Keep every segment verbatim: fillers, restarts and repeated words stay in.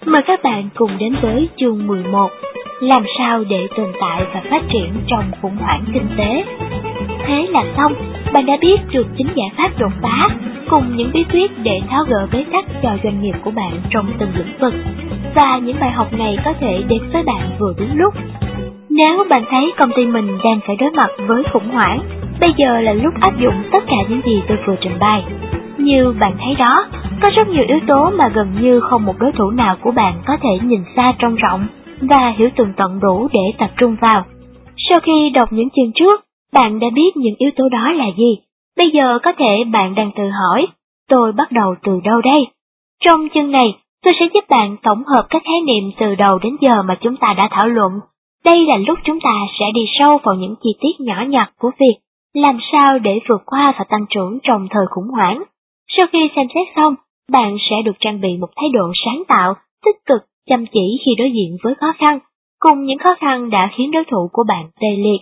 Mời các bạn cùng đến với chương mười một, làm sao để tồn tại và phát triển trong khủng hoảng kinh tế. Thế là xong, bạn đã biết được chính giải pháp đột phá cùng những bí quyết để tháo gỡ bế tắc cho doanh nghiệp của bạn trong từng lĩnh vực. Và những bài học này có thể đến với bạn vừa đúng lúc. Nếu bạn thấy công ty mình đang phải đối mặt với khủng hoảng, bây giờ là lúc áp dụng tất cả những gì tôi vừa trình bày. Như bạn thấy đó, có rất nhiều yếu tố mà gần như không một đối thủ nào của bạn có thể nhìn xa trông rộng và hiểu tường tận đủ để tập trung vào. Sau khi đọc những chương trước, bạn đã biết những yếu tố đó là gì. Bây giờ có thể bạn đang tự hỏi, tôi bắt đầu từ đâu đây? Trong chương này, tôi sẽ giúp bạn tổng hợp các khái niệm từ đầu đến giờ mà chúng ta đã thảo luận. Đây là lúc chúng ta sẽ đi sâu vào những chi tiết nhỏ nhặt của việc làm sao để vượt qua và tăng trưởng trong thời khủng hoảng. Sau khi xem xét xong, bạn sẽ được trang bị một thái độ sáng tạo, tích cực, chăm chỉ khi đối diện với khó khăn, cùng những khó khăn đã khiến đối thủ của bạn tê liệt.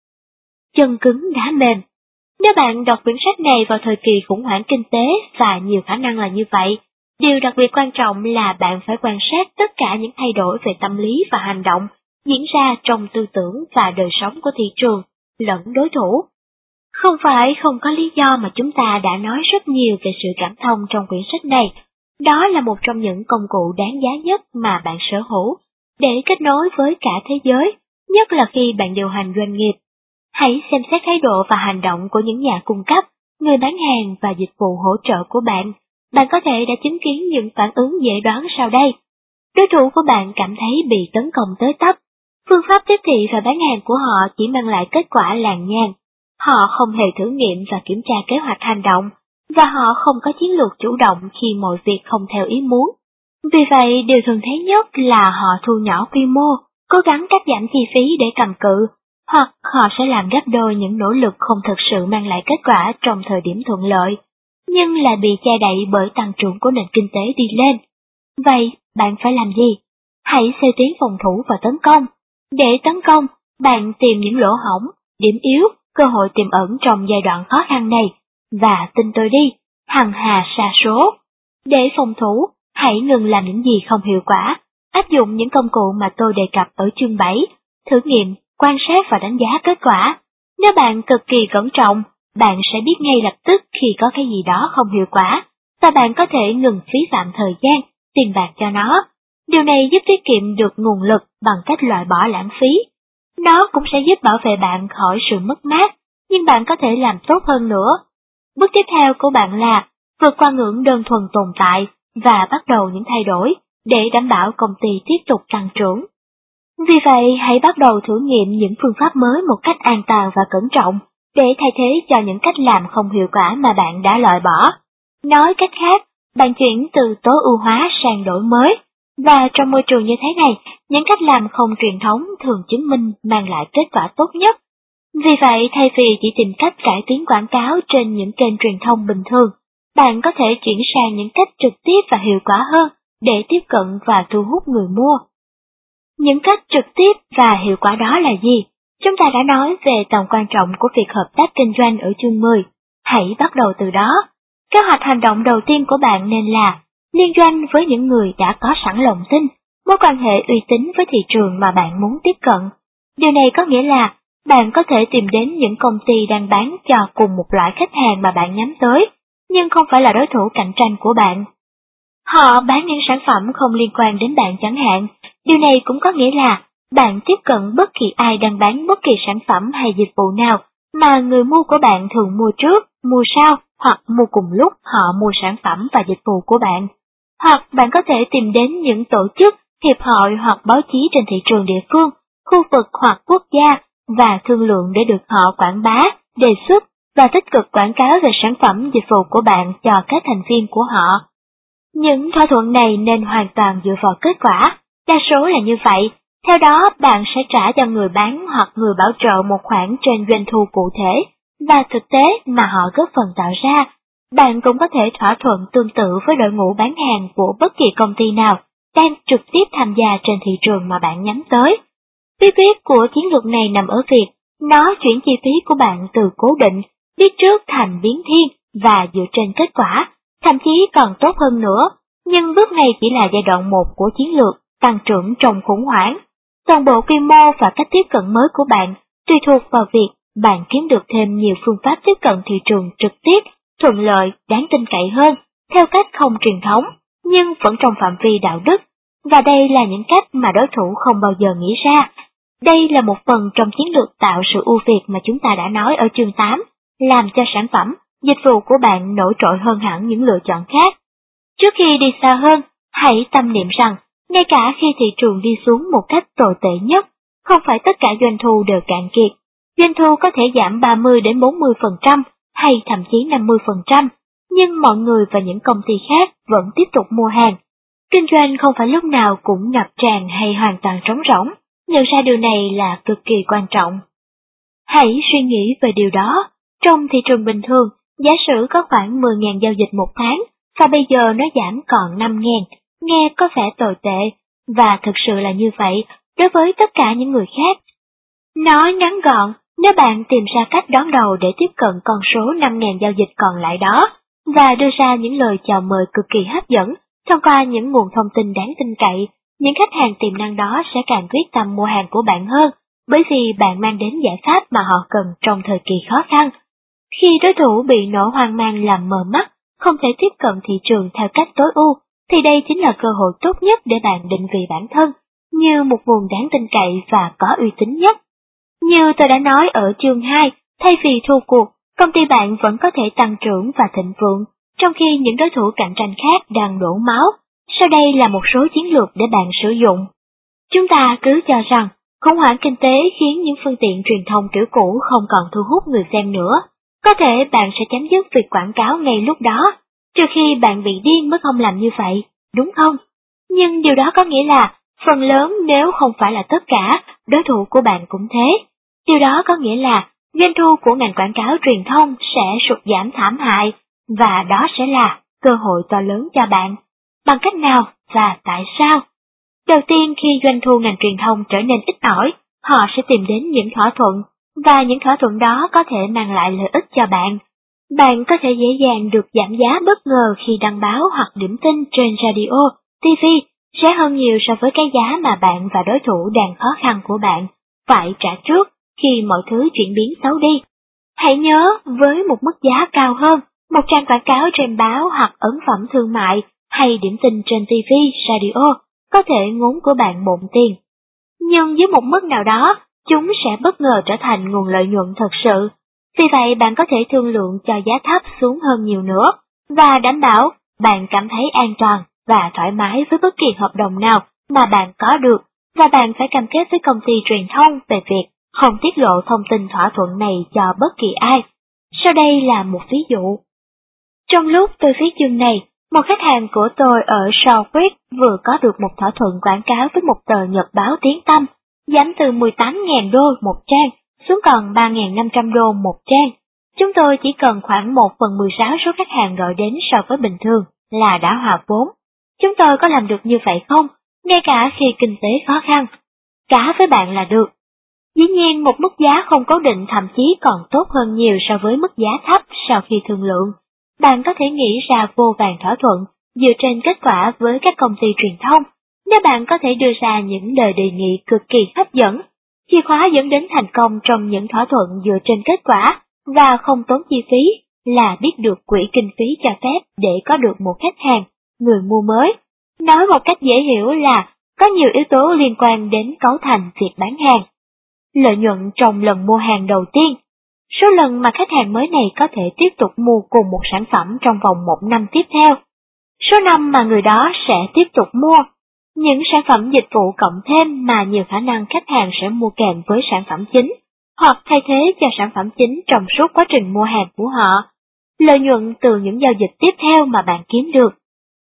Chân cứng đá mềm. Nếu bạn đọc quyển sách này vào thời kỳ khủng hoảng kinh tế, và nhiều khả năng là như vậy, điều đặc biệt quan trọng là bạn phải quan sát tất cả những thay đổi về tâm lý và hành động diễn ra trong tư tưởng và đời sống của thị trường lẫn đối thủ. Không phải không có lý do mà chúng ta đã nói rất nhiều về sự cảm thông trong quyển sách này. Đó là một trong những công cụ đáng giá nhất mà bạn sở hữu để kết nối với cả thế giới, nhất là khi bạn điều hành doanh nghiệp. Hãy xem xét thái độ và hành động của những nhà cung cấp, người bán hàng và dịch vụ hỗ trợ của bạn. Bạn có thể đã chứng kiến những phản ứng dễ đoán sau đây. Đối thủ của bạn cảm thấy bị tấn công tới tấp. Phương pháp tiếp thị và bán hàng của họ chỉ mang lại kết quả làng nhàng. Họ không hề thử nghiệm và kiểm tra kế hoạch hành động, và họ không có chiến lược chủ động khi mọi việc không theo ý muốn. Vì vậy, điều thường thấy nhất là họ thu nhỏ quy mô, cố gắng cắt giảm chi phí để cầm cự, hoặc họ sẽ làm gấp đôi những nỗ lực không thực sự mang lại kết quả trong thời điểm thuận lợi, nhưng lại bị che đậy bởi tăng trưởng của nền kinh tế đi lên. Vậy, bạn phải làm gì? Hãy xoay tuyến phòng thủ và tấn công. Để tấn công, bạn tìm những lỗ hổng, điểm yếu, cơ hội tiềm ẩn trong giai đoạn khó khăn này, và tin tôi đi, hằng hà sa số. Để phòng thủ, hãy ngừng làm những gì không hiệu quả, áp dụng những công cụ mà tôi đề cập ở chương bảy, thử nghiệm, quan sát và đánh giá kết quả. Nếu bạn cực kỳ cẩn trọng, bạn sẽ biết ngay lập tức khi có cái gì đó không hiệu quả, và bạn có thể ngừng phí phạm thời gian, tiền bạc cho nó. Điều này giúp tiết kiệm được nguồn lực bằng cách loại bỏ lãng phí. Nó cũng sẽ giúp bảo vệ bạn khỏi sự mất mát, nhưng bạn có thể làm tốt hơn nữa. Bước tiếp theo của bạn là vượt qua ngưỡng đơn thuần tồn tại và bắt đầu những thay đổi để đảm bảo công ty tiếp tục tăng trưởng. Vì vậy, hãy bắt đầu thử nghiệm những phương pháp mới một cách an toàn và cẩn trọng để thay thế cho những cách làm không hiệu quả mà bạn đã loại bỏ. Nói cách khác, bạn chuyển từ tối ưu hóa sang đổi mới. Và trong môi trường như thế này, những cách làm không truyền thống thường chứng minh mang lại kết quả tốt nhất. Vì vậy, thay vì chỉ tìm cách cải tiến quảng cáo trên những kênh truyền thông bình thường, bạn có thể chuyển sang những cách trực tiếp và hiệu quả hơn để tiếp cận và thu hút người mua. Những cách trực tiếp và hiệu quả đó là gì? Chúng ta đã nói về tầm quan trọng của việc hợp tác kinh doanh ở chương mười. Hãy bắt đầu từ đó. Kế hoạch hành động đầu tiên của bạn nên là liên doanh với những người đã có sẵn lòng tin, mối quan hệ uy tín với thị trường mà bạn muốn tiếp cận. Điều này có nghĩa là bạn có thể tìm đến những công ty đang bán cho cùng một loại khách hàng mà bạn nhắm tới, nhưng không phải là đối thủ cạnh tranh của bạn. Họ bán những sản phẩm không liên quan đến bạn chẳng hạn. Điều này cũng có nghĩa là bạn tiếp cận bất kỳ ai đang bán bất kỳ sản phẩm hay dịch vụ nào mà người mua của bạn thường mua trước, mua sau, hoặc mua cùng lúc họ mua sản phẩm và dịch vụ của bạn. Hoặc bạn có thể tìm đến những tổ chức, hiệp hội hoặc báo chí trên thị trường địa phương, khu vực hoặc quốc gia và thương lượng để được họ quảng bá, đề xuất và tích cực quảng cáo về sản phẩm dịch vụ của bạn cho các thành viên của họ. Những thỏa thuận này nên hoàn toàn dựa vào kết quả, đa số là như vậy. Theo đó, bạn sẽ trả cho người bán hoặc người bảo trợ một khoản trên doanh thu cụ thể và thực tế mà họ góp phần tạo ra. Bạn cũng có thể thỏa thuận tương tự với đội ngũ bán hàng của bất kỳ công ty nào đang trực tiếp tham gia trên thị trường mà bạn nhắm tới. Bí quyết của chiến lược này nằm ở việc nó chuyển chi phí của bạn từ cố định, biết trước thành biến thiên và dựa trên kết quả, thậm chí còn tốt hơn nữa. Nhưng bước này chỉ là giai đoạn một của chiến lược tăng trưởng trong khủng hoảng. Toàn bộ quy mô và cách tiếp cận mới của bạn tùy thuộc vào việc bạn kiếm được thêm nhiều phương pháp tiếp cận thị trường trực tiếp, thuận lợi, đáng tin cậy hơn, theo cách không truyền thống, nhưng vẫn trong phạm vi đạo đức. Và đây là những cách mà đối thủ không bao giờ nghĩ ra. Đây là một phần trong chiến lược tạo sự ưu việt mà chúng ta đã nói ở chương tám, làm cho sản phẩm, dịch vụ của bạn nổi trội hơn hẳn những lựa chọn khác. Trước khi đi xa hơn, hãy tâm niệm rằng, ngay cả khi thị trường đi xuống một cách tồi tệ nhất, không phải tất cả doanh thu đều cạn kiệt. Doanh thu có thể giảm ba mươi đến bốn mươi phần trăm hay thậm chí năm mươi phần trăm, nhưng mọi người và những công ty khác vẫn tiếp tục mua hàng. Kinh doanh không phải lúc nào cũng ngập tràn hay hoàn toàn trống rỗng, nhận ra điều này là cực kỳ quan trọng. Hãy suy nghĩ về điều đó. Trong thị trường bình thường, giả sử có khoảng mười nghìn giao dịch một tháng, và bây giờ nó giảm còn năm nghìn, nghe có vẻ tồi tệ, và thực sự là như vậy đối với tất cả những người khác. Nói ngắn gọn, nếu bạn tìm ra cách đón đầu để tiếp cận con số năm nghìn giao dịch còn lại đó, và đưa ra những lời chào mời cực kỳ hấp dẫn thông qua những nguồn thông tin đáng tin cậy, những khách hàng tiềm năng đó sẽ càng quyết tâm mua hàng của bạn hơn, bởi vì bạn mang đến giải pháp mà họ cần trong thời kỳ khó khăn. Khi đối thủ bị nỗi hoang mang làm mờ mắt, không thể tiếp cận thị trường theo cách tối ưu, thì đây chính là cơ hội tốt nhất để bạn định vị bản thân như một nguồn đáng tin cậy và có uy tín nhất. Như tôi đã nói ở chương hai, thay vì thua cuộc, công ty bạn vẫn có thể tăng trưởng và thịnh vượng, trong khi những đối thủ cạnh tranh khác đang đổ máu. Sau đây là một số chiến lược để bạn sử dụng. Chúng ta cứ cho rằng, khủng hoảng kinh tế khiến những phương tiện truyền thông kiểu cũ không còn thu hút người xem nữa. Có thể bạn sẽ chấm dứt việc quảng cáo ngay lúc đó, trừ khi bạn bị điên mới không làm như vậy, đúng không? Nhưng điều đó có nghĩa là, phần lớn nếu không phải là tất cả, đối thủ của bạn cũng thế. Điều đó có nghĩa là, doanh thu của ngành quảng cáo truyền thông sẽ sụt giảm thảm hại, và đó sẽ là cơ hội to lớn cho bạn. Bằng cách nào và tại sao? Đầu tiên, khi doanh thu ngành truyền thông trở nên ít ỏi, họ sẽ tìm đến những thỏa thuận, và những thỏa thuận đó có thể mang lại lợi ích cho bạn. Bạn có thể dễ dàng được giảm giá bất ngờ khi đăng báo hoặc điểm tin trên radio, ti vi, rẻ hơn nhiều so với cái giá mà bạn và đối thủ đang khó khăn của bạn phải trả trước khi mọi thứ chuyển biến xấu đi. Hãy nhớ, với một mức giá cao hơn, một trang quảng cáo trên báo hoặc ấn phẩm thương mại hay điểm tin trên ti vi, radio có thể ngốn của bạn bộn tiền. Nhưng dưới một mức nào đó, chúng sẽ bất ngờ trở thành nguồn lợi nhuận thật sự. Vì vậy bạn có thể thương lượng cho giá thấp xuống hơn nhiều nữa, và đảm bảo bạn cảm thấy an toàn và thoải mái với bất kỳ hợp đồng nào mà bạn có được, và bạn phải cam kết với công ty truyền thông về việc không tiết lộ thông tin thỏa thuận này cho bất kỳ ai. Sau đây là một ví dụ. Trong lúc tôi viết chương này, một khách hàng của tôi ở Southwick vừa có được một thỏa thuận quảng cáo với một tờ nhật báo tiếng tăm, giảm từ mười tám nghìn đô một trang xuống còn ba nghìn năm trăm đô một trang. Chúng tôi chỉ cần khoảng một phần mười sáu số khách hàng gọi đến so với bình thường là đã hòa vốn. Chúng tôi có làm được như vậy không? Ngay cả khi kinh tế khó khăn. Cả với bạn là được. Dĩ nhiên một mức giá không cố định thậm chí còn tốt hơn nhiều so với mức giá thấp sau khi thương lượng. Bạn có thể nghĩ ra vô vàn thỏa thuận dựa trên kết quả với các công ty truyền thông, nếu bạn có thể đưa ra những lời đề nghị cực kỳ hấp dẫn. Chìa khóa dẫn đến thành công trong những thỏa thuận dựa trên kết quả và không tốn chi phí là biết được quỹ kinh phí cho phép để có được một khách hàng, người mua mới. Nói một cách dễ hiểu là có nhiều yếu tố liên quan đến cấu thành việc bán hàng. Lợi nhuận trong lần mua hàng đầu tiên. Số lần mà khách hàng mới này có thể tiếp tục mua cùng một sản phẩm trong vòng một năm tiếp theo. Số năm mà người đó sẽ tiếp tục mua. Những sản phẩm dịch vụ cộng thêm mà nhiều khả năng khách hàng sẽ mua kèm với sản phẩm chính, hoặc thay thế cho sản phẩm chính trong suốt quá trình mua hàng của họ. Lợi nhuận từ những giao dịch tiếp theo mà bạn kiếm được.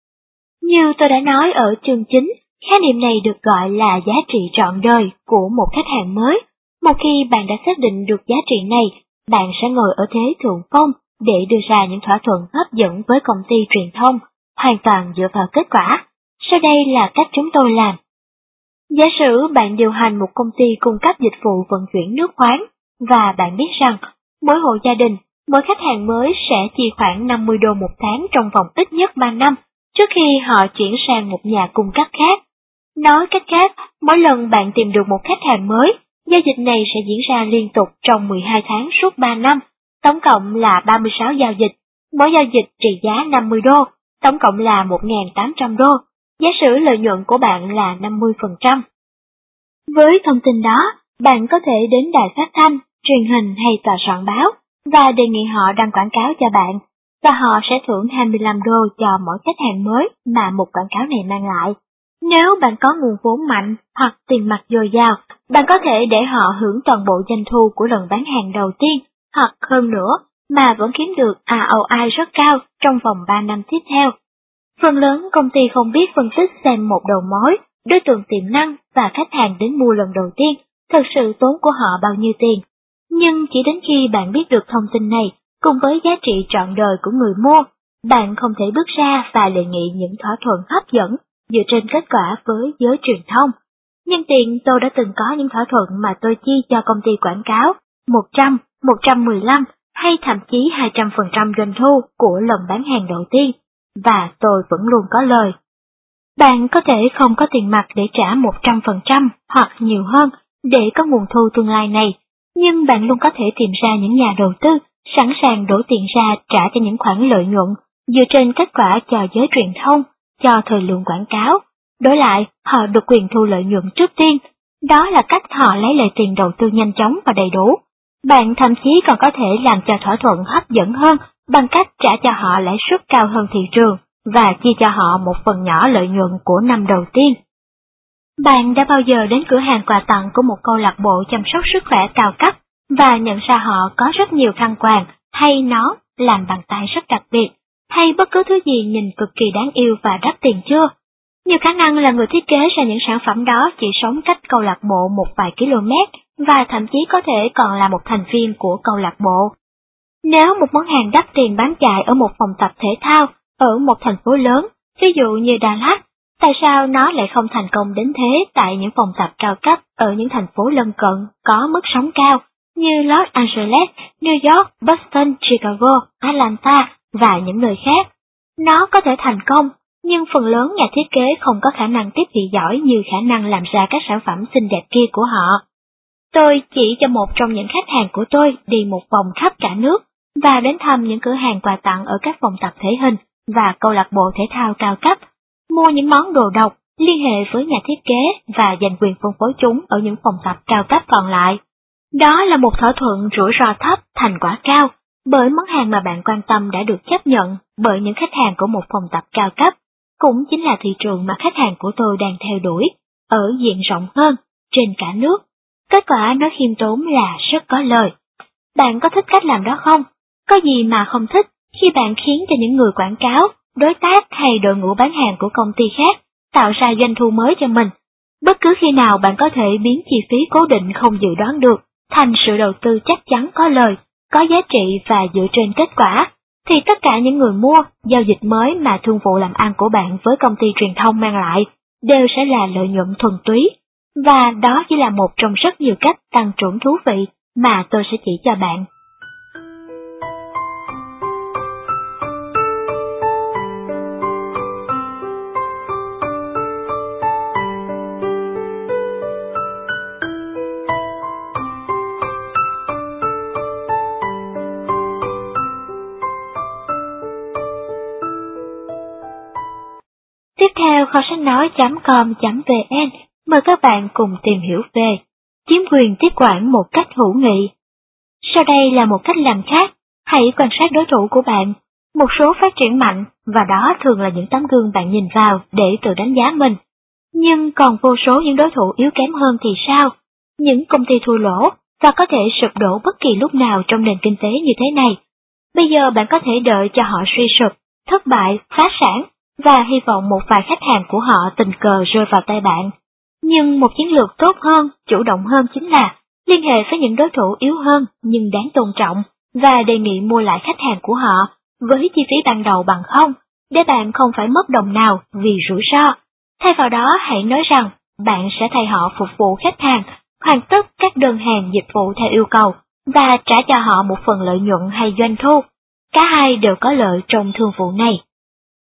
Như tôi đã nói ở chương chín, khái niệm này được gọi là giá trị trọn đời của một khách hàng mới. Một khi bạn đã xác định được giá trị này, bạn sẽ ngồi ở thế thượng phong để đưa ra những thỏa thuận hấp dẫn với công ty truyền thông, hoàn toàn dựa vào kết quả. Sau đây là cách chúng tôi làm. Giả sử bạn điều hành một công ty cung cấp dịch vụ vận chuyển nước khoáng, và bạn biết rằng mỗi hộ gia đình, mỗi khách hàng mới sẽ chi khoảng năm mươi đô một tháng trong vòng ít nhất ba năm, trước khi họ chuyển sang một nhà cung cấp khác. Nói cách khác, mỗi lần bạn tìm được một khách hàng mới, giao dịch này sẽ diễn ra liên tục trong mười hai tháng suốt ba năm, tổng cộng là ba mươi sáu giao dịch, mỗi giao dịch trị giá năm mươi đô, tổng cộng là một nghìn tám trăm đô, giả sử lợi nhuận của bạn là năm mươi phần trăm. Với thông tin đó, bạn có thể đến đài phát thanh, truyền hình hay tòa soạn báo và đề nghị họ đăng quảng cáo cho bạn, và họ sẽ thưởng hai mươi lăm đô cho mỗi khách hàng mới mà một quảng cáo này mang lại. Nếu bạn có nguồn vốn mạnh hoặc tiền mặt dồi dào, bạn có thể để họ hưởng toàn bộ doanh thu của lần bán hàng đầu tiên, hoặc hơn nữa, mà vẫn kiếm được rờ o i rất cao trong vòng ba năm tiếp theo. Phần lớn công ty không biết phân tích xem một đầu mối, đối tượng tiềm năng và khách hàng đến mua lần đầu tiên, thực sự tốn của họ bao nhiêu tiền. Nhưng chỉ đến khi bạn biết được thông tin này, cùng với giá trị trọn đời của người mua, bạn không thể bước ra và đề nghị những thỏa thuận hấp dẫn dựa trên kết quả với giới truyền thông. Nhân tiện, tôi đã từng có những thỏa thuận mà tôi chi cho công ty quảng cáo một trăm, một trăm mười lăm hay thậm chí hai trăm phần trăm doanh thu của lần bán hàng đầu tiên, và tôi vẫn luôn có lời. Bạn có thể không có tiền mặt để trả một trăm phần trăm hoặc nhiều hơn để có nguồn thu tương lai này, nhưng bạn luôn có thể tìm ra những nhà đầu tư sẵn sàng đổ tiền ra trả cho những khoản lợi nhuận dựa trên kết quả cho giới truyền thông, cho thời lượng quảng cáo. Đổi lại, họ được quyền thu lợi nhuận trước tiên. Đó là cách họ lấy lại tiền đầu tư nhanh chóng và đầy đủ. Bạn thậm chí còn có thể làm cho thỏa thuận hấp dẫn hơn bằng cách trả cho họ lãi suất cao hơn thị trường và chia cho họ một phần nhỏ lợi nhuận của năm đầu tiên. Bạn đã bao giờ đến cửa hàng quà tặng của một câu lạc bộ chăm sóc sức khỏe cao cấp và nhận ra họ có rất nhiều khăn quàng hay nón làm bằng tay rất đặc biệt, hay bất cứ thứ gì nhìn cực kỳ đáng yêu và đắt tiền chưa? Nhiều khả năng là người thiết kế ra những sản phẩm đó chỉ sống cách câu lạc bộ một vài km và thậm chí có thể còn là một thành viên của câu lạc bộ. Nếu một món hàng đắt tiền bán chạy ở một phòng tập thể thao ở một thành phố lớn, ví dụ như Đà Lạt, tại sao nó lại không thành công đến thế tại những phòng tập cao cấp ở những thành phố lân cận có mức sống cao như Los Angeles, New York, Boston, Chicago, Atlanta và những nơi khác? Nó có thể thành công, nhưng phần lớn nhà thiết kế không có khả năng tiếp thị giỏi như khả năng làm ra các sản phẩm xinh đẹp kia của họ. Tôi chỉ cho một trong những khách hàng của tôi đi một vòng khắp cả nước và đến thăm những cửa hàng quà tặng ở các phòng tập thể hình và câu lạc bộ thể thao cao cấp, mua những món đồ độc, liên hệ với nhà thiết kế và giành quyền phân phối chúng ở những phòng tập cao cấp còn lại. Đó là một thỏa thuận rủi ro thấp, thành quả cao, bởi món hàng mà bạn quan tâm đã được chấp nhận bởi những khách hàng của một phòng tập cao cấp, cũng chính là thị trường mà khách hàng của tôi đang theo đuổi, ở diện rộng hơn, trên cả nước. Kết quả nói khiêm tốn là rất có lời. Bạn có thích cách làm đó không? Có gì mà không thích khi bạn khiến cho những người quảng cáo, đối tác hay đội ngũ bán hàng của công ty khác tạo ra doanh thu mới cho mình? Bất cứ khi nào bạn có thể biến chi phí cố định không dự đoán được thành sự đầu tư chắc chắn có lời, có giá trị và dựa trên kết quả, thì tất cả những người mua, giao dịch mới mà thương vụ làm ăn của bạn với công ty truyền thông mang lại đều sẽ là lợi nhuận thuần túy. Và đó chỉ là một trong rất nhiều cách tăng trưởng thú vị mà tôi sẽ chỉ cho bạn. Tiếp theo, kho sách nói chấm com chấm vn mời các bạn cùng tìm hiểu về chiếm quyền tiếp quản một cách hữu nghị. Sau đây là một cách làm khác, hãy quan sát đối thủ của bạn. Một số phát triển mạnh, và đó thường là những tấm gương bạn nhìn vào để tự đánh giá mình. Nhưng còn vô số những đối thủ yếu kém hơn thì sao? Những công ty thua lỗ, và có thể sụp đổ bất kỳ lúc nào trong nền kinh tế như thế này. Bây giờ bạn có thể đợi cho họ suy sụp, thất bại, phá sản, và hy vọng một vài khách hàng của họ tình cờ rơi vào tay bạn. Nhưng một chiến lược tốt hơn, chủ động hơn chính là liên hệ với những đối thủ yếu hơn nhưng đáng tôn trọng và đề nghị mua lại khách hàng của họ với chi phí ban đầu bằng không, để bạn không phải mất đồng nào vì rủi ro. Thay vào đó, hãy nói rằng bạn sẽ thay họ phục vụ khách hàng, hoàn tất các đơn hàng dịch vụ theo yêu cầu và trả cho họ một phần lợi nhuận hay doanh thu. Cả hai đều có lợi trong thương vụ này.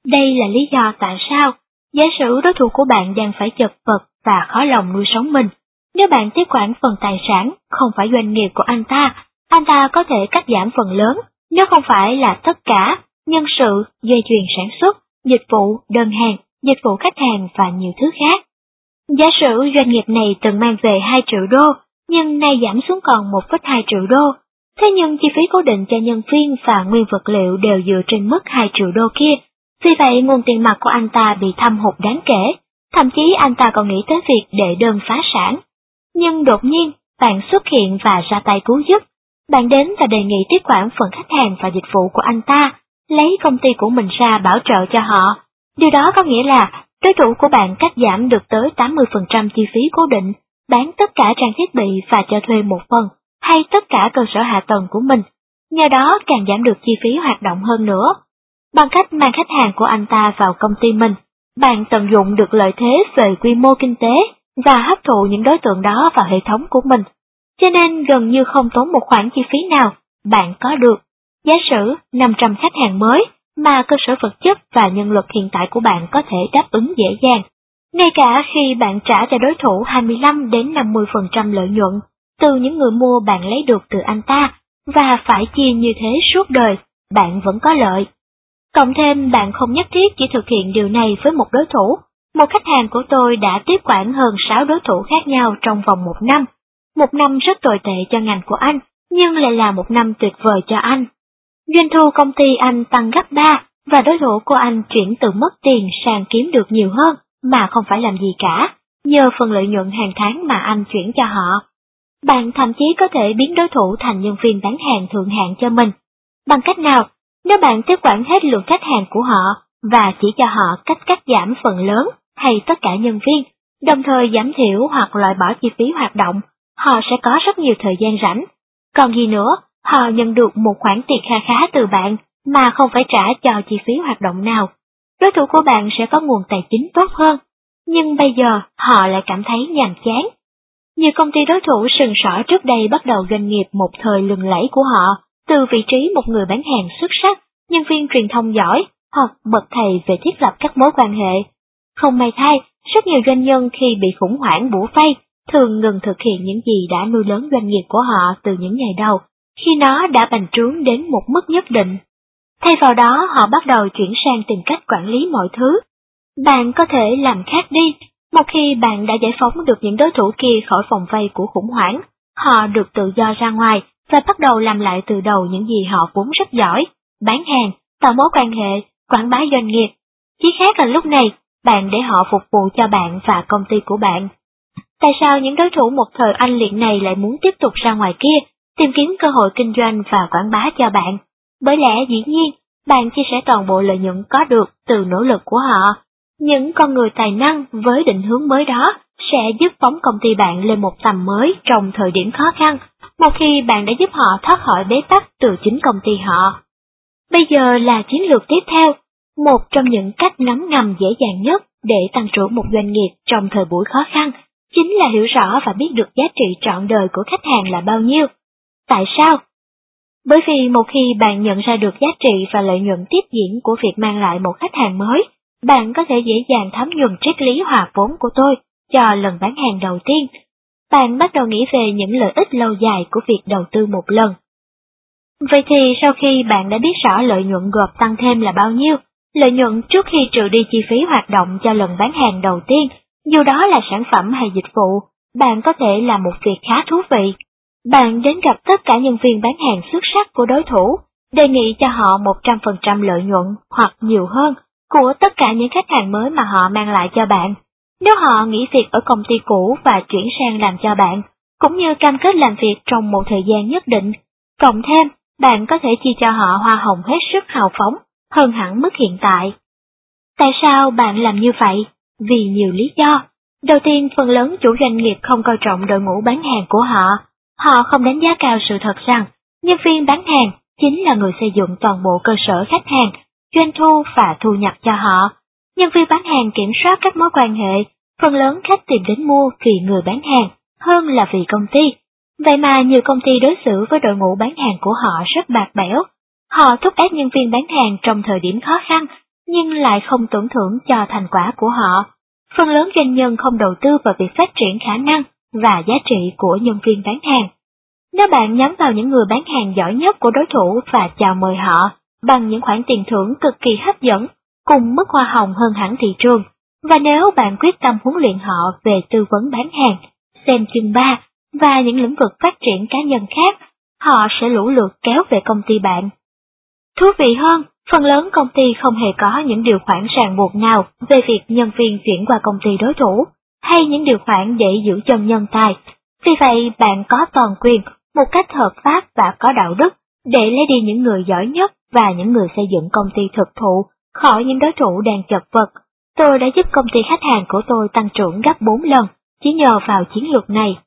Đây là lý do tại sao, giả sử đối thủ của bạn đang phải chật vật và khó lòng nuôi sống mình. Nếu bạn tiếp quản phần tài sản không phải doanh nghiệp của anh ta, anh ta có thể cắt giảm phần lớn, nếu không phải là tất cả, nhân sự, dây chuyền sản xuất, dịch vụ, đơn hàng, dịch vụ khách hàng và nhiều thứ khác. Giả sử doanh nghiệp này từng mang về hai triệu đô, nhưng nay giảm xuống còn một phẩy hai triệu đô. Thế nhưng chi phí cố định cho nhân viên và nguyên vật liệu đều dựa trên mức hai triệu đô kia. Vì vậy nguồn tiền mặt của anh ta bị thâm hụt đáng kể, thậm chí anh ta còn nghĩ tới việc đệ đơn phá sản. Nhưng đột nhiên, bạn xuất hiện và ra tay cứu giúp. Bạn đến và đề nghị tiếp quản phần khách hàng và dịch vụ của anh ta, lấy công ty của mình ra bảo trợ cho họ. Điều đó có nghĩa là đối thủ của bạn cắt giảm được tới tám mươi phần trăm chi phí cố định, bán tất cả trang thiết bị và cho thuê một phần, hay tất cả cơ sở hạ tầng của mình. Nhờ đó càng giảm được chi phí hoạt động hơn nữa. Bằng cách mang khách hàng của anh ta vào công ty mình, bạn tận dụng được lợi thế về quy mô kinh tế và hấp thụ những đối tượng đó vào hệ thống của mình. Cho nên gần như không tốn một khoản chi phí nào, bạn có được, giả sử năm trăm khách hàng mới mà cơ sở vật chất và nhân lực hiện tại của bạn có thể đáp ứng dễ dàng. Ngay cả khi bạn trả cho đối thủ hai mươi lăm đến năm mươi phần trăm lợi nhuận từ những người mua bạn lấy được từ anh ta và phải chia như thế suốt đời, bạn vẫn có lợi. Cộng thêm bạn không nhất thiết chỉ thực hiện điều này với một đối thủ. Một khách hàng của tôi đã tiếp quản hơn sáu đối thủ khác nhau trong vòng một năm. Một năm rất tồi tệ cho ngành của anh, nhưng lại là một năm tuyệt vời cho anh. Doanh thu công ty anh tăng gấp ba và đối thủ của anh chuyển từ mất tiền sang kiếm được nhiều hơn mà không phải làm gì cả, nhờ phần lợi nhuận hàng tháng mà anh chuyển cho họ. Bạn thậm chí có thể biến đối thủ thành nhân viên bán hàng thượng hạng cho mình. Bằng cách nào? Nếu bạn tiếp quản hết lượng khách hàng của họ và chỉ cho họ cách cắt giảm phần lớn hay tất cả nhân viên, đồng thời giảm thiểu hoặc loại bỏ chi phí hoạt động, họ sẽ có rất nhiều thời gian rảnh. Còn gì nữa, họ nhận được một khoản tiền kha khá từ bạn mà không phải trả cho chi phí hoạt động nào. Đối thủ của bạn sẽ có nguồn tài chính tốt hơn, nhưng bây giờ họ lại cảm thấy nhàm chán. Nhiều công ty đối thủ sừng sỏ trước đây bắt đầu doanh nghiệp một thời lừng lẫy của họ từ vị trí một người bán hàng xuất sắc, nhân viên truyền thông giỏi hoặc bậc thầy về thiết lập các mối quan hệ. Không may thay, rất nhiều doanh nhân khi bị khủng hoảng bủa vây thường ngừng thực hiện những gì đã nuôi lớn doanh nghiệp của họ từ những ngày đầu, khi nó đã bành trướng đến một mức nhất định. Thay vào đó họ bắt đầu chuyển sang tìm cách quản lý mọi thứ. Bạn có thể làm khác đi. Một khi bạn đã giải phóng được những đối thủ kia khỏi vòng vây của khủng hoảng, họ được tự do ra ngoài và bắt đầu làm lại từ đầu những gì họ vốn rất giỏi, bán hàng, tạo mối quan hệ, quảng bá doanh nghiệp. Chỉ khác là lúc này, bạn để họ phục vụ cho bạn và công ty của bạn. Tại sao những đối thủ một thời anh liệt này lại muốn tiếp tục ra ngoài kia, tìm kiếm cơ hội kinh doanh và quảng bá cho bạn? Bởi lẽ dĩ nhiên, bạn chia sẻ toàn bộ lợi nhuận có được từ nỗ lực của họ. Những con người tài năng với định hướng mới đó sẽ giúp phóng công ty bạn lên một tầm mới trong thời điểm khó khăn, một khi bạn đã giúp họ thoát khỏi bế tắc từ chính công ty họ. Bây giờ là chiến lược tiếp theo, một trong những cách ngấm ngầm dễ dàng nhất để tăng trưởng một doanh nghiệp trong thời buổi khó khăn, chính là hiểu rõ và biết được giá trị trọn đời của khách hàng là bao nhiêu. Tại sao? Bởi vì một khi bạn nhận ra được giá trị và lợi nhuận tiếp diễn của việc mang lại một khách hàng mới, bạn có thể dễ dàng thấm nhuần triết lý hòa vốn của tôi cho lần bán hàng đầu tiên. Bạn bắt đầu nghĩ về những lợi ích lâu dài của việc đầu tư một lần. Vậy thì sau khi bạn đã biết rõ lợi nhuận gộp tăng thêm là bao nhiêu, lợi nhuận trước khi trừ đi chi phí hoạt động cho lần bán hàng đầu tiên, dù đó là sản phẩm hay dịch vụ, bạn có thể làm một việc khá thú vị. Bạn đến gặp tất cả nhân viên bán hàng xuất sắc của đối thủ, đề nghị cho họ một trăm phần trăm lợi nhuận hoặc nhiều hơn của tất cả những khách hàng mới mà họ mang lại cho bạn. Nếu họ nghỉ việc ở công ty cũ và chuyển sang làm cho bạn, cũng như cam kết làm việc trong một thời gian nhất định, cộng thêm, bạn có thể chi cho họ hoa hồng hết sức hào phóng, hơn hẳn mức hiện tại. Tại sao bạn làm như vậy? Vì nhiều lý do. Đầu tiên, phần lớn chủ doanh nghiệp không coi trọng đội ngũ bán hàng của họ. Họ không đánh giá cao sự thật rằng, nhân viên bán hàng chính là người xây dựng toàn bộ cơ sở khách hàng, doanh thu và thu nhập cho họ. Nhân viên bán hàng kiểm soát các mối quan hệ, phần lớn khách tìm đến mua vì người bán hàng, hơn là vì công ty. Vậy mà nhiều công ty đối xử với đội ngũ bán hàng của họ rất bạc bẽo. Họ thúc ép nhân viên bán hàng trong thời điểm khó khăn, nhưng lại không tưởng thưởng cho thành quả của họ. Phần lớn doanh nhân không đầu tư vào việc phát triển khả năng và giá trị của nhân viên bán hàng. Nếu bạn nhắm vào những người bán hàng giỏi nhất của đối thủ và chào mời họ bằng những khoản tiền thưởng cực kỳ hấp dẫn, cùng mức hoa hồng hơn hẳn thị trường, và nếu bạn quyết tâm huấn luyện họ về tư vấn bán hàng, xem chương ba và những lĩnh vực phát triển cá nhân khác, họ sẽ lũ lượt kéo về công ty bạn. Thú vị hơn, phần lớn công ty không hề có những điều khoản ràng buộc nào về việc nhân viên chuyển qua công ty đối thủ, hay những điều khoản để giữ chân nhân tài. Vì vậy, bạn có toàn quyền, một cách hợp pháp và có đạo đức, để lấy đi những người giỏi nhất và những người xây dựng công ty thực thụ khỏi những đối thủ đang chật vật. Tôi đã giúp công ty khách hàng của tôi tăng trưởng gấp bốn lần, chỉ nhờ vào chiến lược này.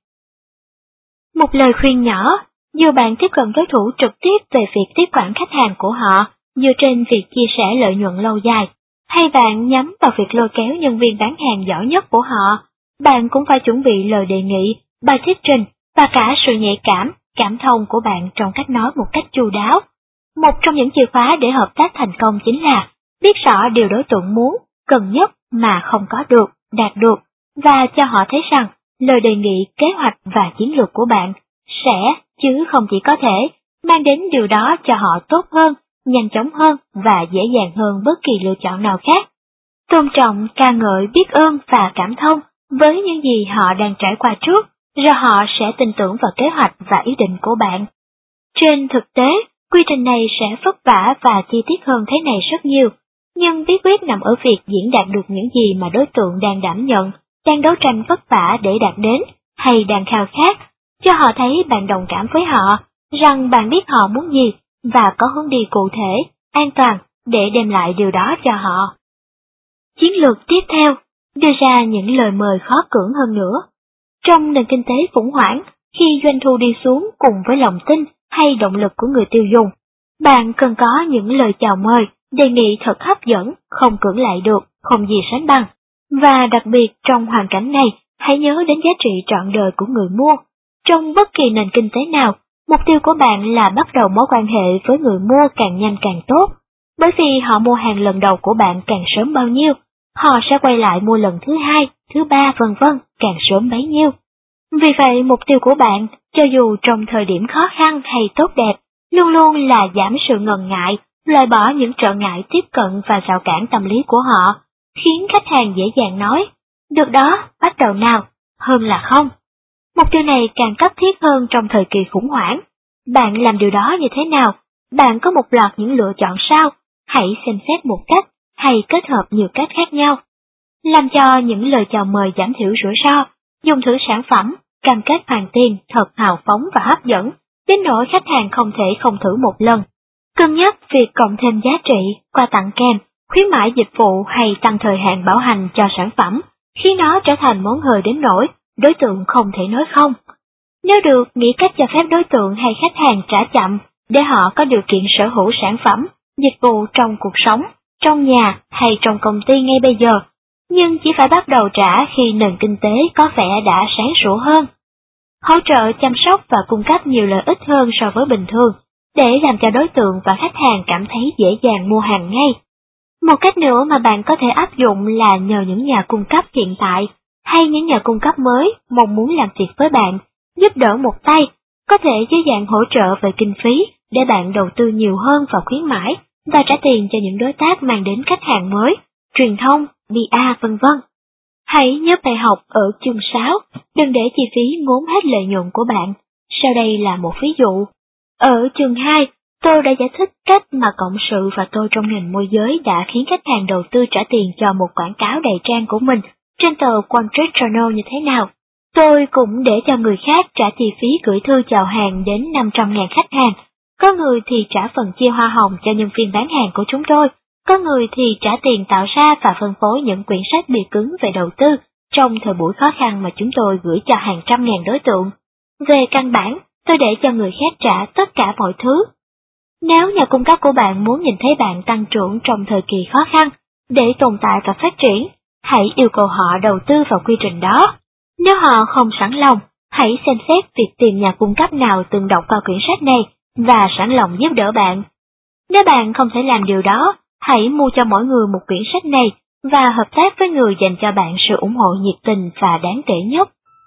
Một lời khuyên nhỏ, dù bạn tiếp cận đối thủ trực tiếp về việc tiếp quản khách hàng của họ dựa trên việc chia sẻ lợi nhuận lâu dài, hay bạn nhắm vào việc lôi kéo nhân viên bán hàng giỏi nhất của họ, bạn cũng phải chuẩn bị lời đề nghị, bài thuyết trình và cả sự nhạy cảm, cảm thông của bạn trong cách nói một cách chu đáo. Một trong những chìa khóa để hợp tác thành công chính là biết rõ điều đối tượng muốn, cần nhất mà không có được, đạt được, và cho họ thấy rằng lời đề nghị, kế hoạch và chiến lược của bạn sẽ, chứ không chỉ có thể, mang đến điều đó cho họ tốt hơn, nhanh chóng hơn và dễ dàng hơn bất kỳ lựa chọn nào khác. Tôn trọng, ca ngợi, biết ơn và cảm thông với những gì họ đang trải qua trước, rồi họ sẽ tin tưởng vào kế hoạch và ý định của bạn. Trên thực tế, quy trình này sẽ vất vả và chi tiết hơn thế này rất nhiều, nhưng bí quyết nằm ở việc diễn đạt được những gì mà đối tượng đang đảm nhận, đang đấu tranh vất vả để đạt đến, hay đang khao khát, cho họ thấy bạn đồng cảm với họ, rằng bạn biết họ muốn gì, và có hướng đi cụ thể, an toàn, để đem lại điều đó cho họ. Chiến lược tiếp theo, đưa ra những lời mời khó cưỡng hơn nữa. Trong nền kinh tế khủng hoảng, khi doanh thu đi xuống cùng với lòng tin hay động lực của người tiêu dùng, bạn cần có những lời chào mời, đề nghị thật hấp dẫn, không cưỡng lại được, không gì sánh bằng. Và đặc biệt trong hoàn cảnh này, hãy nhớ đến giá trị trọn đời của người mua. Trong bất kỳ nền kinh tế nào, mục tiêu của bạn là bắt đầu mối quan hệ với người mua càng nhanh càng tốt. Bởi vì họ mua hàng lần đầu của bạn càng sớm bao nhiêu, họ sẽ quay lại mua lần thứ hai, thứ ba vân vân càng sớm bấy nhiêu. Vì vậy, mục tiêu của bạn, cho dù trong thời điểm khó khăn hay tốt đẹp, luôn luôn là giảm sự ngần ngại, loại bỏ những trở ngại tiếp cận và rào cản tâm lý của họ, khiến khách hàng dễ dàng nói, được đó, bắt đầu nào, hơn là không. Mục tiêu này càng cấp thiết hơn trong thời kỳ khủng hoảng. Bạn làm điều đó như thế nào? Bạn có một loạt những lựa chọn sao? Hãy xem xét một cách, hay kết hợp nhiều cách khác nhau. Làm cho những lời chào mời giảm thiểu rủi ro, dùng thử sản phẩm, cam kết hoàn tiền thật hào phóng và hấp dẫn, đến nỗi khách hàng không thể không thử một lần. Cân nhắc việc cộng thêm giá trị, quà tặng kèm, khuyến mãi dịch vụ hay tăng thời hạn bảo hành cho sản phẩm, khiến nó trở thành món hời đến nỗi đối tượng không thể nói không. Nếu được, nghĩ cách cho phép đối tượng hay khách hàng trả chậm, để họ có điều kiện sở hữu sản phẩm, dịch vụ trong cuộc sống, trong nhà hay trong công ty ngay bây giờ, nhưng chỉ phải bắt đầu trả khi nền kinh tế có vẻ đã sáng sủa hơn. Hỗ trợ chăm sóc và cung cấp nhiều lợi ích hơn so với bình thường, để làm cho đối tượng và khách hàng cảm thấy dễ dàng mua hàng ngay. Một cách nữa mà bạn có thể áp dụng là nhờ những nhà cung cấp hiện tại hay những nhà cung cấp mới mong muốn làm việc với bạn, giúp đỡ một tay, có thể dưới dạng hỗ trợ về kinh phí để bạn đầu tư nhiều hơn vào khuyến mãi và trả tiền cho những đối tác mang đến khách hàng mới, truyền thông, pê e vân vân. Hãy nhớ bài học ở chương sáu, đừng để chi phí ngốn hết lợi nhuận của bạn. Sau đây là một ví dụ. Ở chương hai, tôi đã giải thích cách mà cộng sự và tôi trong ngành môi giới đã khiến khách hàng đầu tư trả tiền cho một quảng cáo đầy trang của mình trên tờ Wall Street Journal như thế nào. Tôi cũng để cho người khác trả chi phí gửi thư chào hàng đến năm trăm nghìn khách hàng. Có người thì trả phần chia hoa hồng cho nhân viên bán hàng của chúng tôi. Có người thì trả tiền tạo ra và phân phối những quyển sách bìa cứng về đầu tư trong thời buổi khó khăn mà chúng tôi gửi cho hàng trăm ngàn đối tượng. Về căn bản, tôi để cho người khác trả tất cả mọi thứ. Nếu nhà cung cấp của bạn muốn nhìn thấy bạn tăng trưởng trong thời kỳ khó khăn, để tồn tại và phát triển, hãy yêu cầu họ đầu tư vào quy trình đó. Nếu họ không sẵn lòng, hãy xem xét việc tìm nhà cung cấp nào từng đọc qua quyển sách này và sẵn lòng giúp đỡ bạn. Nếu bạn không thể làm điều đó, Hãy mua cho mỗi người một quyển sách này và hợp tác với người dành cho bạn sự ủng hộ nhiệt tình và đáng kể nhất.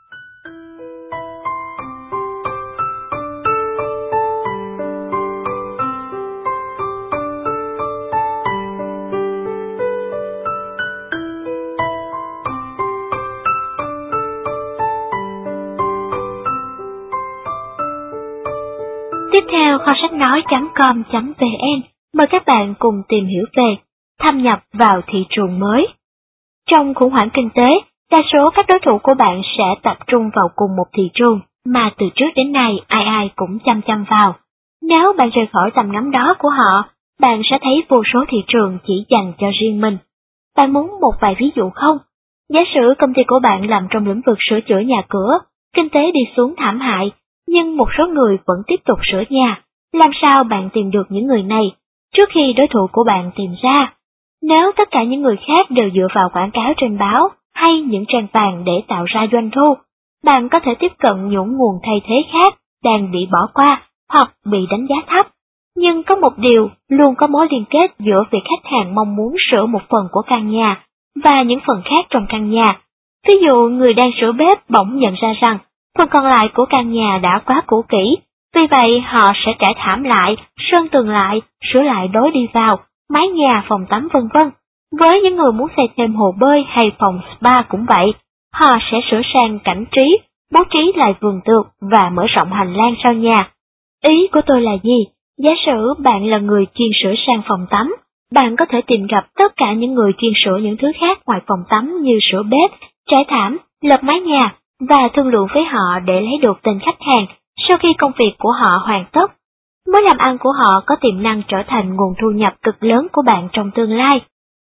Tiếp theo, kho sách nói chấm com chấm vn mời các bạn cùng tìm hiểu về thâm nhập vào thị trường mới. Trong khủng hoảng kinh tế, đa số các đối thủ của bạn sẽ tập trung vào cùng một thị trường mà từ trước đến nay ai ai cũng chăm chăm vào. Nếu bạn rời khỏi tầm ngắm đó của họ, bạn sẽ thấy vô số thị trường chỉ dành cho riêng mình. Bạn muốn một vài ví dụ không? Giả sử công ty của bạn làm trong lĩnh vực sửa chữa nhà cửa, kinh tế đi xuống thảm hại, nhưng một số người vẫn tiếp tục sửa nhà. Làm sao bạn tìm được những người này trước khi đối thủ của bạn tìm ra? Nếu tất cả những người khác đều dựa vào quảng cáo trên báo hay những trang vàng để tạo ra doanh thu, bạn có thể tiếp cận những nguồn thay thế khác đang bị bỏ qua hoặc bị đánh giá thấp. Nhưng có một điều luôn có mối liên kết giữa việc khách hàng mong muốn sửa một phần của căn nhà và những phần khác trong căn nhà. Ví dụ người đang sửa bếp bỗng nhận ra rằng phần còn lại của căn nhà đã quá cũ kỹ, vì vậy họ sẽ trải thảm lại, sơn tường lại, sửa lại lối đi vào, mái nhà, phòng tắm vân vân. Với những người muốn xây thêm hồ bơi hay phòng spa cũng vậy, họ sẽ sửa sang cảnh trí, bố trí lại vườn tược và mở rộng hành lang sau nhà. Ý của tôi là gì? Giả sử bạn là người chuyên sửa sang phòng tắm, bạn có thể tìm gặp tất cả những người chuyên sửa những thứ khác ngoài phòng tắm như sửa bếp, trải thảm, lợp mái nhà và thương lượng với họ để lấy được tên khách hàng sau khi công việc của họ hoàn tất. Mối làm ăn của họ có tiềm năng trở thành nguồn thu nhập cực lớn của bạn trong tương lai.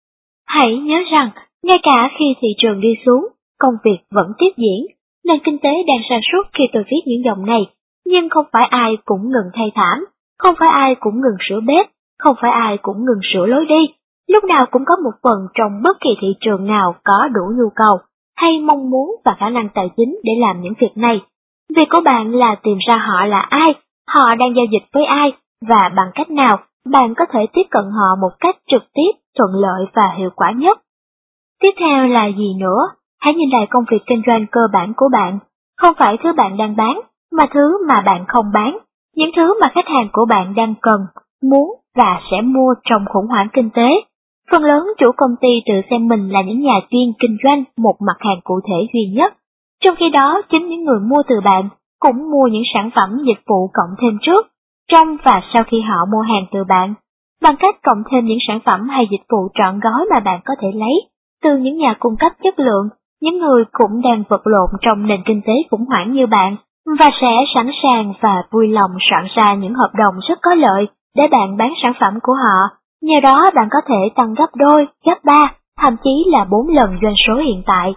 Hãy nhớ rằng, ngay cả khi thị trường đi xuống, công việc vẫn tiếp diễn. Nền kinh tế đang sa sút khi tôi viết những dòng này, nhưng không phải ai cũng ngừng thay thảm, không phải ai cũng ngừng sửa bếp, không phải ai cũng ngừng sửa lối đi. Lúc nào cũng có một phần trong bất kỳ thị trường nào có đủ nhu cầu, hay mong muốn và khả năng tài chính để làm những việc này. Việc của bạn là tìm ra họ là ai, họ đang giao dịch với ai, và bằng cách nào bạn có thể tiếp cận họ một cách trực tiếp, thuận lợi và hiệu quả nhất. Tiếp theo là gì nữa? Hãy nhìn lại công việc kinh doanh cơ bản của bạn, không phải thứ bạn đang bán, mà thứ mà bạn không bán, những thứ mà khách hàng của bạn đang cần, muốn và sẽ mua trong khủng hoảng kinh tế. Phần lớn chủ công ty tự xem mình là những nhà chuyên kinh doanh một mặt hàng cụ thể duy nhất, trong khi đó chính những người mua từ bạn cũng mua những sản phẩm dịch vụ cộng thêm trước, trong và sau khi họ mua hàng từ bạn, bằng cách cộng thêm những sản phẩm hay dịch vụ trọn gói mà bạn có thể lấy từ những nhà cung cấp chất lượng, những người cũng đang vật lộn trong nền kinh tế khủng hoảng như bạn, và sẽ sẵn sàng và vui lòng soạn ra những hợp đồng rất có lợi để bạn bán sản phẩm của họ. Nhờ đó bạn có thể tăng gấp đôi, gấp ba, thậm chí là bốn lần doanh số hiện tại.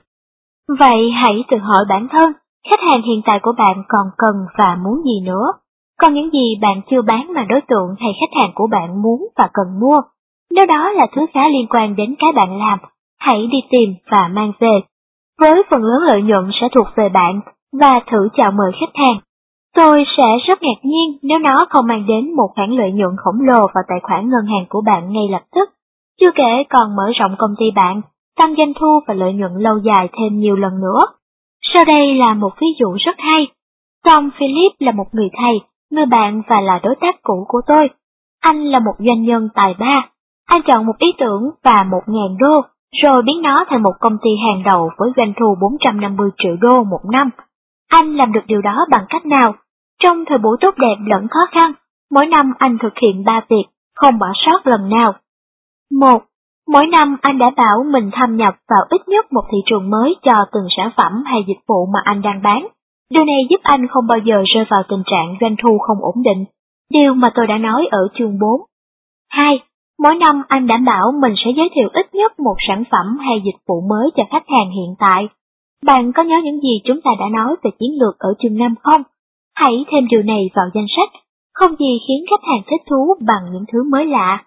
Vậy hãy tự hỏi bản thân, khách hàng hiện tại của bạn còn cần và muốn gì nữa? Còn những gì bạn chưa bán mà đối tượng hay khách hàng của bạn muốn và cần mua? Nếu đó là thứ khá liên quan đến cái bạn làm, hãy đi tìm và mang về. Với phần lớn lợi nhuận sẽ thuộc về bạn, và thử chào mời khách hàng. Tôi sẽ rất ngạc nhiên nếu nó không mang đến một khoản lợi nhuận khổng lồ vào tài khoản ngân hàng của bạn ngay lập tức. Chưa kể còn mở rộng công ty bạn, tăng doanh thu và lợi nhuận lâu dài thêm nhiều lần nữa. Sau đây là một ví dụ rất hay. Tom Philip là một người thầy, người bạn và là đối tác cũ của tôi. Anh là một doanh nhân tài ba. Anh chọn một ý tưởng và một nghìn đô, rồi biến nó thành một công ty hàng đầu với doanh thu bốn trăm năm mươi triệu đô một năm. Anh làm được điều đó bằng cách nào? Trong thời buổi tốt đẹp lẫn khó khăn, mỗi năm anh thực hiện ba việc, không bỏ sót lần nào. Một, mỗi năm anh đã bảo mình thâm nhập vào ít nhất một thị trường mới cho từng sản phẩm hay dịch vụ mà anh đang bán. Điều này giúp anh không bao giờ rơi vào tình trạng doanh thu không ổn định, điều mà tôi đã nói ở chương bốn. Hai, mỗi năm anh đảm bảo mình sẽ giới thiệu ít nhất một sản phẩm hay dịch vụ mới cho khách hàng hiện tại. Bạn có nhớ những gì chúng ta đã nói về chiến lược ở chương năm không? Hãy thêm điều này vào danh sách, không gì khiến khách hàng thích thú bằng những thứ mới lạ.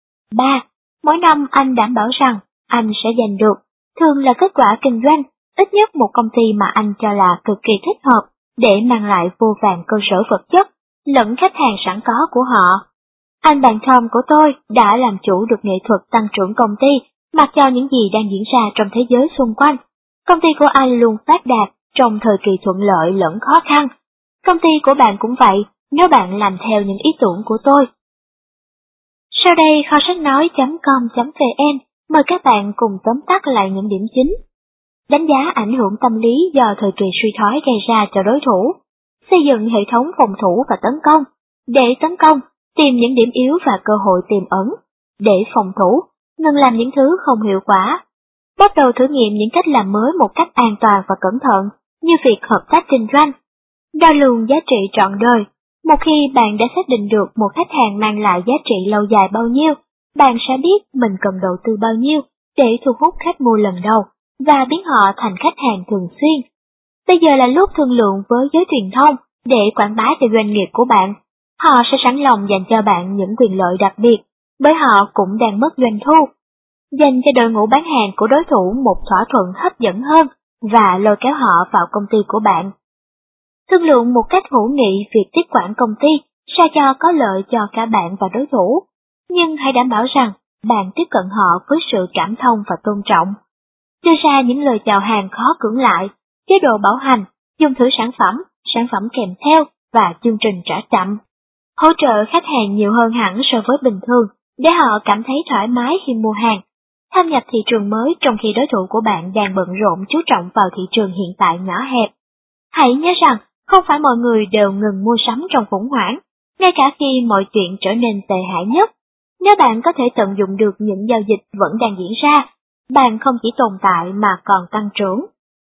Ba, mỗi năm anh đảm bảo rằng anh sẽ giành được, thường là kết quả kinh doanh, ít nhất một công ty mà anh cho là cực kỳ thích hợp để mang lại vô vàn cơ sở vật chất, lẫn khách hàng sẵn có của họ. Anh bạn Tom của tôi đã làm chủ được nghệ thuật tăng trưởng công ty, mặc cho những gì đang diễn ra trong thế giới xung quanh. Công ty của anh luôn phát đạt trong thời kỳ thuận lợi lẫn khó khăn. Công ty của bạn cũng vậy, nếu bạn làm theo những ý tưởng của tôi. Sau đây kho sách nói.com.vn mời các bạn cùng tóm tắt lại những điểm chính. Đánh giá ảnh hưởng tâm lý do thời kỳ suy thoái gây ra cho đối thủ. Xây dựng hệ thống phòng thủ và tấn công. Để tấn công, tìm những điểm yếu và cơ hội tiềm ẩn. Để phòng thủ, ngừng làm những thứ không hiệu quả. Bắt đầu thử nghiệm những cách làm mới một cách an toàn và cẩn thận, như việc hợp tác kinh doanh. Đo lường giá trị trọn đời. Một khi bạn đã xác định được một khách hàng mang lại giá trị lâu dài bao nhiêu, bạn sẽ biết mình cần đầu tư bao nhiêu để thu hút khách mua lần đầu và biến họ thành khách hàng thường xuyên. Bây giờ là lúc thương lượng với giới truyền thông để quảng bá cho doanh nghiệp của bạn. Họ sẽ sẵn lòng dành cho bạn những quyền lợi đặc biệt, bởi họ cũng đang mất doanh thu. Dành cho đội ngũ bán hàng của đối thủ một thỏa thuận hấp dẫn hơn và lôi kéo họ vào công ty của bạn. Thương lượng một cách hữu nghị việc tiếp quản công ty sao cho có lợi cho cả bạn và đối thủ, nhưng hãy đảm bảo rằng bạn tiếp cận họ với sự cảm thông và tôn trọng. Đưa ra những lời chào hàng khó cưỡng lại, chế độ bảo hành, dùng thử sản phẩm, sản phẩm kèm theo và chương trình trả chậm. Hỗ trợ khách hàng nhiều hơn hẳn so với bình thường để họ cảm thấy thoải mái khi mua hàng. Thâm nhập thị trường mới trong khi đối thủ của bạn đang bận rộn chú trọng vào thị trường hiện tại nhỏ hẹp. Hãy nhớ rằng không phải mọi người đều ngừng mua sắm trong khủng hoảng, ngay cả khi mọi chuyện trở nên tệ hại nhất. Nếu bạn có thể tận dụng được những giao dịch vẫn đang diễn ra, bạn không chỉ tồn tại mà còn tăng trưởng.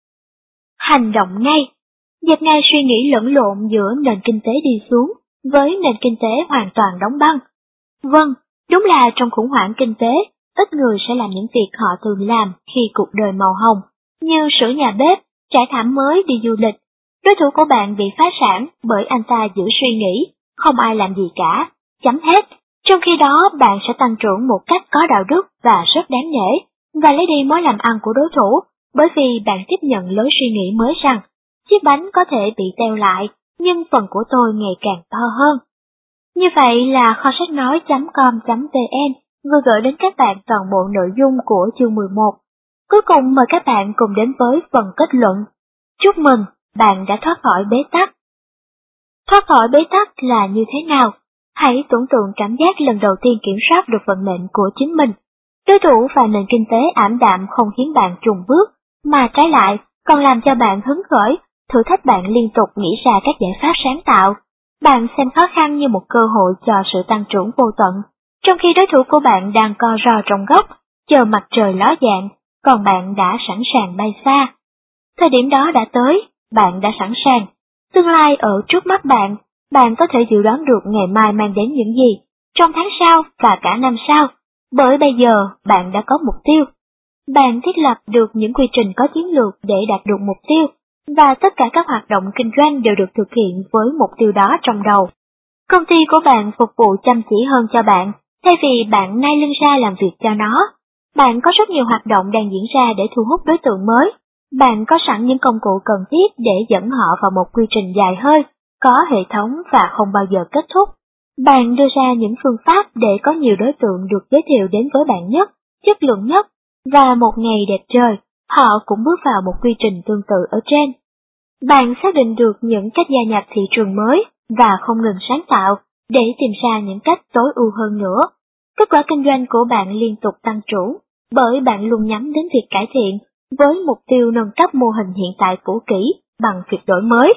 Hành động ngay. Dẹp ngay suy nghĩ lẫn lộn giữa nền kinh tế đi xuống với nền kinh tế hoàn toàn đóng băng. Vâng, đúng là trong khủng hoảng kinh tế, ít người sẽ làm những việc họ thường làm khi cuộc đời màu hồng, như sửa nhà bếp, trải thảm mới, đi du lịch. Đối thủ của bạn bị phá sản bởi anh ta giữ suy nghĩ, không ai làm gì cả, chấm hết. Trong khi đó bạn sẽ tăng trưởng một cách có đạo đức và rất đáng nể, và lấy đi mối làm ăn của đối thủ, bởi vì bạn tiếp nhận lối suy nghĩ mới rằng, chiếc bánh có thể bị teo lại, nhưng phần của tôi ngày càng to hơn. Như vậy là kho sách nói.com.vn vừa gửi đến các bạn toàn bộ nội dung của chương mười một. Cuối cùng mời các bạn cùng đến với phần kết luận. Chúc mừng, bạn đã thoát khỏi bế tắc. Thoát khỏi bế tắc là như thế nào? Hãy tưởng tượng cảm giác lần đầu tiên kiểm soát được vận mệnh của chính mình. Đối thủ và nền kinh tế ảm đạm không khiến bạn chùn bước, mà trái lại còn làm cho bạn hứng khởi, thử thách bạn liên tục nghĩ ra các giải pháp sáng tạo. Bạn xem khó khăn như một cơ hội cho sự tăng trưởng vô tận, trong khi đối thủ của bạn đang co ro trong góc, chờ mặt trời ló dạng, còn bạn đã sẵn sàng bay xa. Thời điểm đó đã tới, bạn đã sẵn sàng. Tương lai ở trước mắt bạn, bạn có thể dự đoán được ngày mai mang đến những gì, trong tháng sau và cả năm sau, bởi bây giờ bạn đã có mục tiêu. Bạn thiết lập được những quy trình có chiến lược để đạt được mục tiêu, và tất cả các hoạt động kinh doanh đều được thực hiện với mục tiêu đó trong đầu. Công ty của bạn phục vụ chăm chỉ hơn cho bạn, thay vì bạn nai lưng ra làm việc cho nó. Bạn có rất nhiều hoạt động đang diễn ra để thu hút đối tượng mới. Bạn có sẵn những công cụ cần thiết để dẫn họ vào một quy trình dài hơi, có hệ thống và không bao giờ kết thúc. Bạn đưa ra những phương pháp để có nhiều đối tượng được giới thiệu đến với bạn nhất, chất lượng nhất, và một ngày đẹp trời, họ cũng bước vào một quy trình tương tự ở trên. Bạn xác định được những cách gia nhập thị trường mới và không ngừng sáng tạo để tìm ra những cách tối ưu hơn nữa. Kết quả kinh doanh của bạn liên tục tăng trưởng bởi bạn luôn nhắm đến việc cải thiện với mục tiêu nâng cấp mô hình hiện tại cũ kỹ bằng việc đổi mới.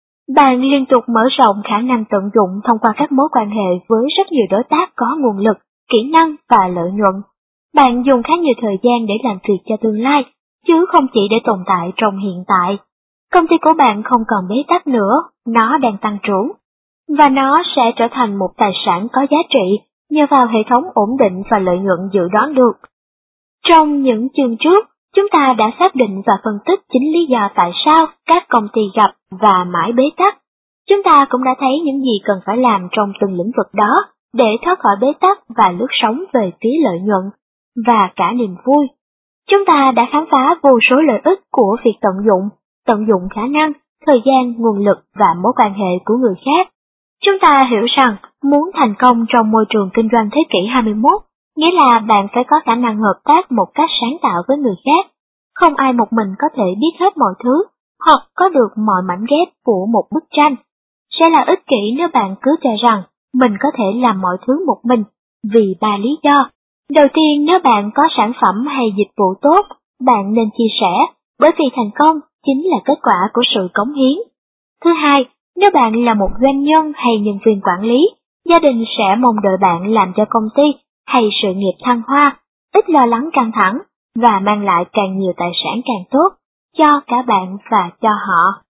Bạn liên tục mở rộng khả năng tận dụng thông qua các mối quan hệ với rất nhiều đối tác có nguồn lực, kỹ năng và lợi nhuận. Bạn dùng khá nhiều thời gian để làm việc cho tương lai, chứ không chỉ để tồn tại trong hiện tại. Công ty của bạn không còn bế tắc nữa, nó đang tăng trưởng. Và nó sẽ trở thành một tài sản có giá trị nhờ vào hệ thống ổn định và lợi nhuận dự đoán được. Trong những chương trước, chúng ta đã xác định và phân tích chính lý do tại sao các công ty gặp và mãi bế tắc. Chúng ta cũng đã thấy những gì cần phải làm trong từng lĩnh vực đó để thoát khỏi bế tắc và lướt sóng về phía lợi nhuận và cả niềm vui. Chúng ta đã khám phá vô số lợi ích của việc tận dụng, tận dụng khả năng, thời gian, nguồn lực và mối quan hệ của người khác. Chúng ta hiểu rằng muốn thành công trong môi trường kinh doanh thế kỷ hai mươi mốt, nghĩa là bạn phải có khả năng hợp tác một cách sáng tạo với người khác. Không ai một mình có thể biết hết mọi thứ, hoặc có được mọi mảnh ghép của một bức tranh. Sẽ là ích kỷ nếu bạn cứ cho rằng mình có thể làm mọi thứ một mình, vì ba lý do. Đầu tiên, nếu bạn có sản phẩm hay dịch vụ tốt, bạn nên chia sẻ, bởi vì thành công chính là kết quả của sự cống hiến. Thứ hai, nếu bạn là một doanh nhân hay nhân viên quản lý, gia đình sẽ mong đợi bạn làm cho công ty hay sự nghiệp thăng hoa, ít lo lắng căng thẳng và mang lại càng nhiều tài sản càng tốt cho cả bạn và cho họ.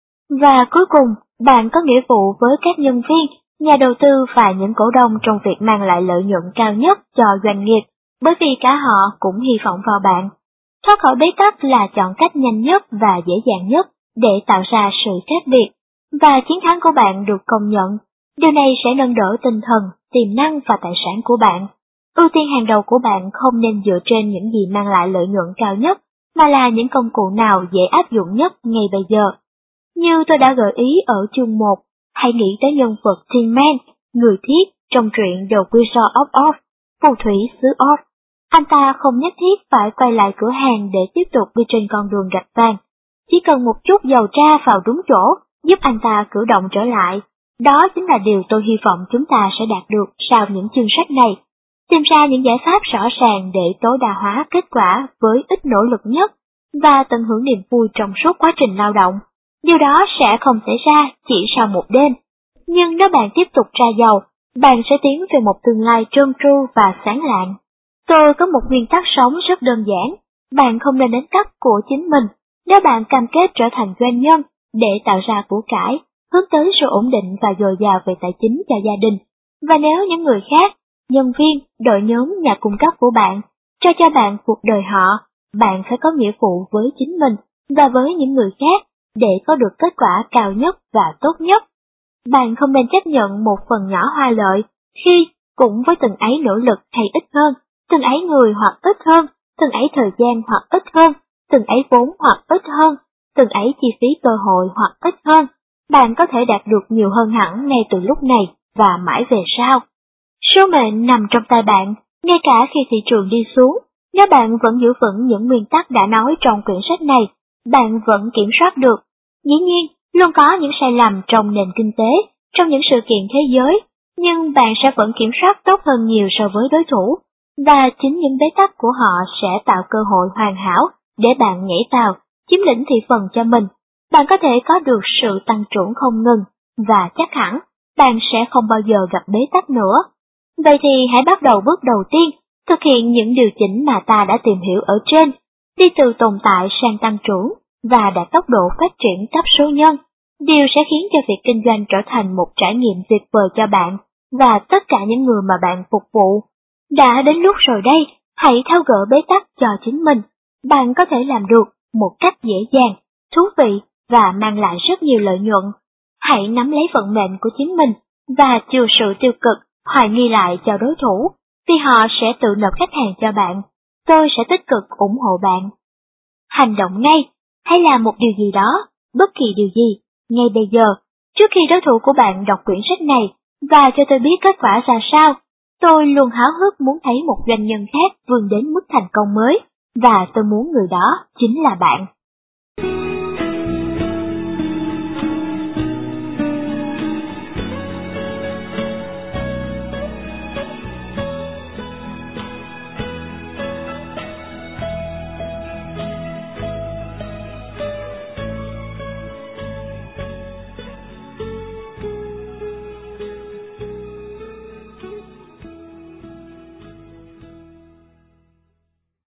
Và cuối cùng, bạn có nghĩa vụ với các nhân viên, nhà đầu tư và những cổ đông trong việc mang lại lợi nhuận cao nhất cho doanh nghiệp, bởi vì cả họ cũng hy vọng vào bạn. Thoát khỏi bế tắc là chọn cách nhanh nhất và dễ dàng nhất để tạo ra sự khác biệt, và chiến thắng của bạn được công nhận. Điều này sẽ nâng đỡ tinh thần, tiềm năng và tài sản của bạn. Ưu tiên hàng đầu của bạn không nên dựa trên những gì mang lại lợi nhuận cao nhất, mà là những công cụ nào dễ áp dụng nhất ngay bây giờ. Như tôi đã gợi ý ở chương một, hãy nghĩ tới nhân vật Tin Man, người thiết trong truyện The Wizard of Oz, phù thủy xứ Oz. Anh ta không nhất thiết phải quay lại cửa hàng để tiếp tục đi trên con đường gạch vàng. Chỉ cần một chút dầu tra vào đúng chỗ, giúp anh ta cử động trở lại. Đó chính là điều tôi hy vọng chúng ta sẽ đạt được sau những chương sách này. Tìm ra những giải pháp rõ ràng để tối đa hóa kết quả với ít nỗ lực nhất, và tận hưởng niềm vui trong suốt quá trình lao động. Điều đó sẽ không xảy ra chỉ sau một đêm. Nhưng nếu bạn tiếp tục tra dầu, bạn sẽ tiến về một tương lai trơn tru và sáng lạng. Tôi có một nguyên tắc sống rất đơn giản. Bạn không nên đánh cắp của chính mình. Nếu bạn cam kết trở thành doanh nhân để tạo ra của cải, hướng tới sự ổn định và dồi dào về tài chính cho gia đình, và nếu những người khác, nhân viên, đội nhóm, nhà cung cấp của bạn, cho cho bạn cuộc đời họ, bạn phải có nghĩa vụ với chính mình và với những người khác để có được kết quả cao nhất và tốt nhất. Bạn không nên chấp nhận một phần nhỏ hoa lợi khi cũng với từng ấy nỗ lực hay ít hơn, từng ấy người hoặc ít hơn, từng ấy thời gian hoặc ít hơn, từng ấy vốn hoặc ít hơn, từng ấy chi phí cơ hội hoặc ít hơn. Bạn có thể đạt được nhiều hơn hẳn ngay từ lúc này và mãi về sau. Số mệnh nằm trong tay bạn, ngay cả khi thị trường đi xuống. Nếu bạn vẫn giữ vững những nguyên tắc đã nói trong quyển sách này, bạn vẫn kiểm soát được. Dĩ nhiên, luôn có những sai lầm trong nền kinh tế, trong những sự kiện thế giới, nhưng bạn sẽ vẫn kiểm soát tốt hơn nhiều so với đối thủ, và chính những bế tắc của họ sẽ tạo cơ hội hoàn hảo để bạn nhảy vào, chiếm lĩnh thị phần cho mình. Bạn có thể có được sự tăng trưởng không ngừng, và chắc hẳn bạn sẽ không bao giờ gặp bế tắc nữa. Vậy thì hãy bắt đầu bước đầu tiên, thực hiện những điều chỉnh mà ta đã tìm hiểu ở trên, đi từ tồn tại sang tăng trưởng và đạt tốc độ phát triển cấp số nhân. Điều sẽ khiến cho việc kinh doanh trở thành một trải nghiệm tuyệt vời cho bạn và tất cả những người mà bạn phục vụ. Đã đến lúc rồi đây, hãy tháo gỡ bế tắc cho chính mình. Bạn có thể làm được một cách dễ dàng, thú vị và mang lại rất nhiều lợi nhuận. Hãy nắm lấy vận mệnh của chính mình và trừ sự tiêu cực, hoài nghi lại cho đối thủ, vì họ sẽ tự nộp khách hàng cho bạn. Tôi sẽ tích cực ủng hộ bạn. Hành động ngay, hãy làm một điều gì đó, bất kỳ điều gì, ngay bây giờ, trước khi đối thủ của bạn đọc quyển sách này, và cho tôi biết kết quả ra sao. Tôi luôn háo hức muốn thấy một doanh nhân khác vươn đến mức thành công mới, và tôi muốn người đó chính là bạn.